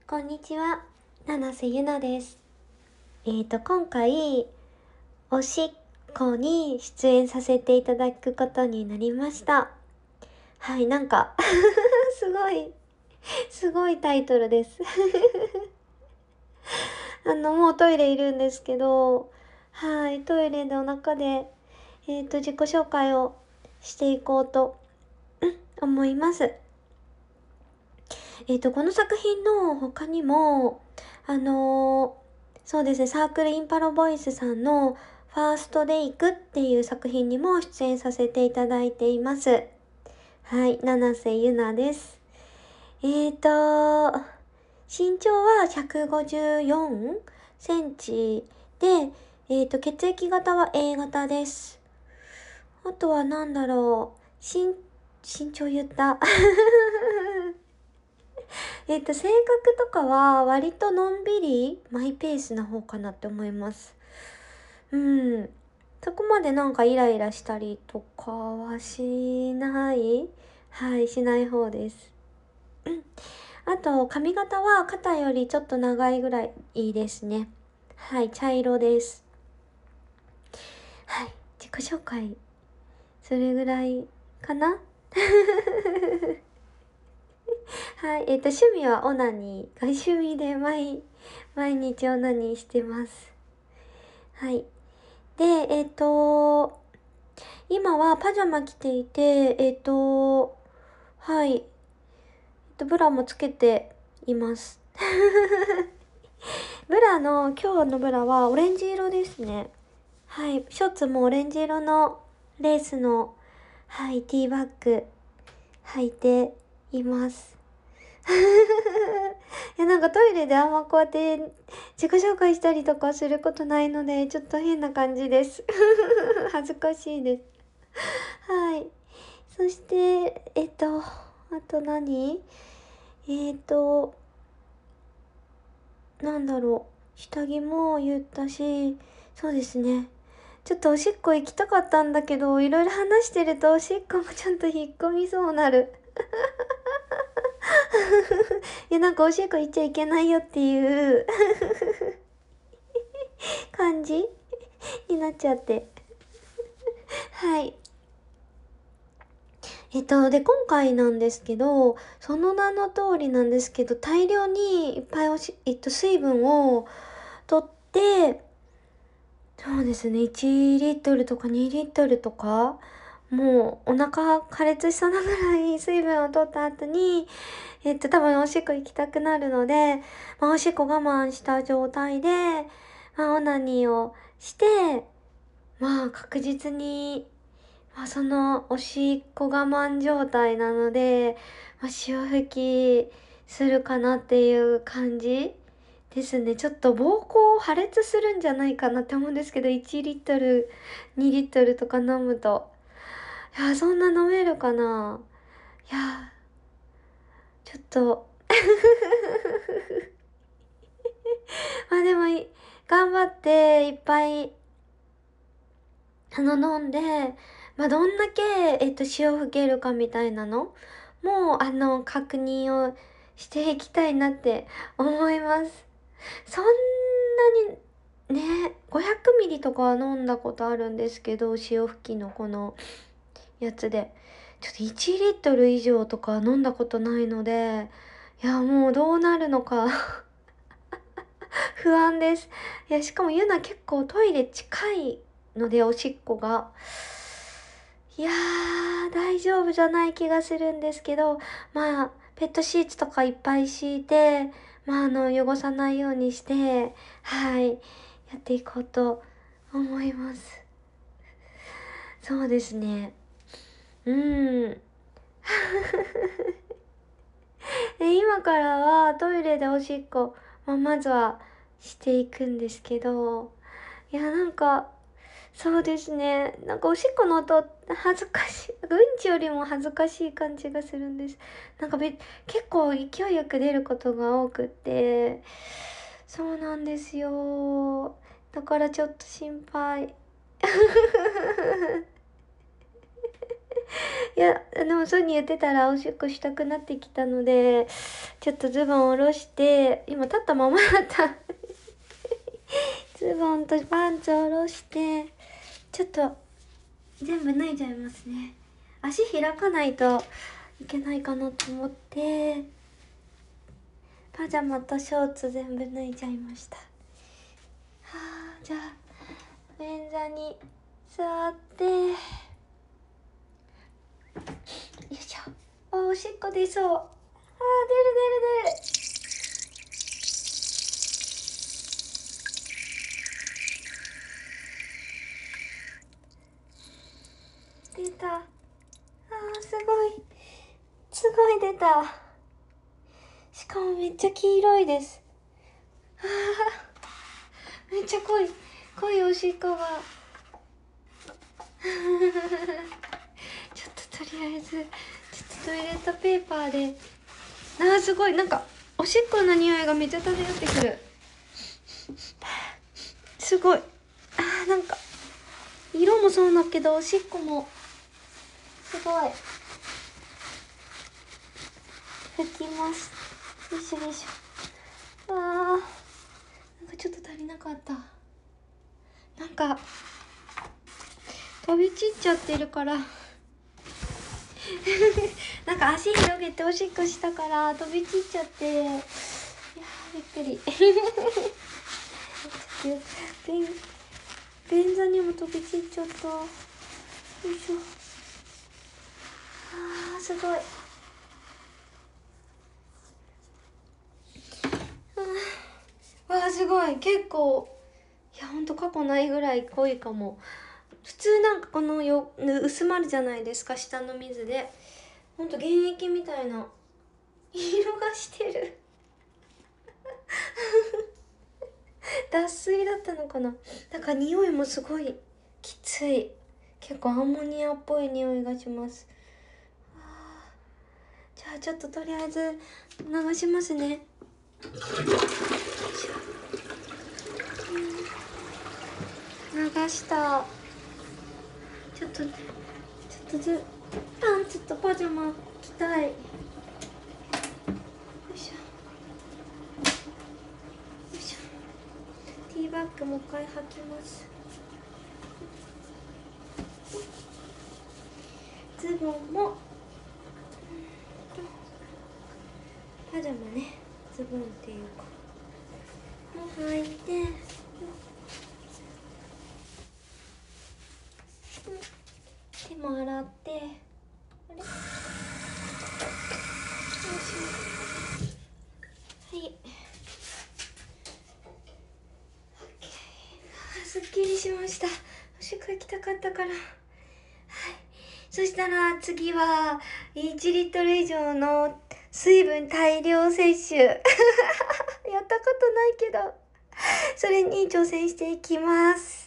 こんにちは、七瀬ゆなです。今回、おしっこに出演させていただくことになりました。はい、なんかすごいタイトルです。もうトイレいるんですけど、はい、トイレの中で、自己紹介をしていこうと、思います。この作品の他にも、そうですね、サークルインパロボイスさんのファーストデイクっていう作品にも出演させていただいています。はい、七瀬ゆなです。身長は154センチで、血液型は A 型です。あとは何だろう、身長言った。性格とかは割とのんびりマイペースな方かなって思います。うん。そこまでなんかイライラしたりとかはしない。はい、しない方です。あと、髪型は肩よりちょっと長いぐらいいいですね。はい、茶色です。はい、自己紹介、それぐらいかな。はい、趣味はオナニーが趣味で毎日オナニーしてます。はい。で、今はパジャマ着ていて、はい。ブラもつけています。今日のブラはオレンジ色ですね。はい。ショーツもオレンジ色のレースの、はい、ティーバッグ履いています。いや、なんかトイレであんまこうやって自己紹介したりとかすることないので、ちょっと変な感じです。恥ずかしいです。はい。そして、あと何なんだろう。下着も言ったし、そうですね。ちょっとおしっこ行きたかったんだけど、いろいろ話してるとおしっこもちょっと引っ込みそうなる。いや、なんかおしっこ行っちゃいけないよっていう感じになっちゃって。はい。で、今回なんですけど、その名の通りなんですけど、大量にいっぱい水分を取って、そうですね、1リットルとか2リットルとか、もうお腹破裂しそうなぐらい水分を取った後に、多分おしっこ行きたくなるので、おしっこ我慢した状態で、オナニーをして、確実に、そのおしっこ我慢状態なので、潮吹きするかなっていう感じですね。ちょっと膀胱破裂するんじゃないかなって思うんですけど、1リットル、2リットルとか飲むと。いや、そんな飲めるかな。いや、ちょっとでも頑張っていっぱい、飲んで、どんだけ、潮吹けるかみたいなのもう、確認をしていきたいなって思います。そんなに、ね、500ミリとかは飲んだことあるんですけど、潮吹きのこのやつで。ちょっと1リットル以上とか飲んだことないので、いや、もうどうなるのか不安です。いや、しかもゆな結構トイレ近いので、おしっこが。いや大丈夫じゃない気がするんですけど、ペットシーツとかいっぱい敷いて、汚さないようにして、はい、やっていこうと思います。そうですね。うん。今からはトイレでおしっこ、まずはしていくんですけど、いや、なんか、そうですね。なんかおしっこの音、恥ずかしい。うんちよりも恥ずかしい感じがするんです。なんか結構勢いよく出ることが多くって、そうなんですよ。だからちょっと心配。 いや、でもそうに言ってたらおしっこしたくなってきたので、ちょっとズボンを下ろして、今立ったままだった。ズボンとパンツを下ろして、ちょっと全部脱いじゃいますね。足開かないといけないかなと思って、パジャマとショーツ全部脱いじゃいました。はあ、じゃあ、便座に座って、よいしょ。おしっこ出そう。あー、出る出る出る。出た。あー、すごい。すごい出た。しかもめっちゃ黄色いです。あー、めっちゃ濃い。濃いおしっこが。ちょっととりあえず、ちょっとトイレットペーパーで。あー、すごい。なんか、おしっこの匂いがめっちゃ漂ってくる。すごい。あー、なんか、色もそうだけど、おしっこも、すごい。拭きます。よいしょよいしょ。なんかちょっと足りなかった。なんか、飛び散っちゃってるから。なんか足広げておしっこしたから飛び散っちゃって。いやー、びっくり。便座にも飛び散っちゃった。よいしょ。あー、すごい。わー、すごい。結構、いや、ほんと過去ないぐらい濃いかも。普通なんかこの薄まるじゃないですか、下の水で。ほんと原液みたいな色がしてる。脱水だったのかな。なんか匂いもすごいきつい。結構アンモニアっぽい匂いがします。じゃあちょっととりあえず流しますね。流した。ちょっとパンツとパジャマ着たい。よいしょよいしょ。ティーバッグもう一回履きます。ズボンもパジャマね、ズボンっていうかも履いて、手も洗って、あれ、よいしょ。はい、すっきりしました。おしっこ行きたかったから。はい、そしたら次は1リットル以上の水分大量摂取。やったことないけど、それに挑戦していきます。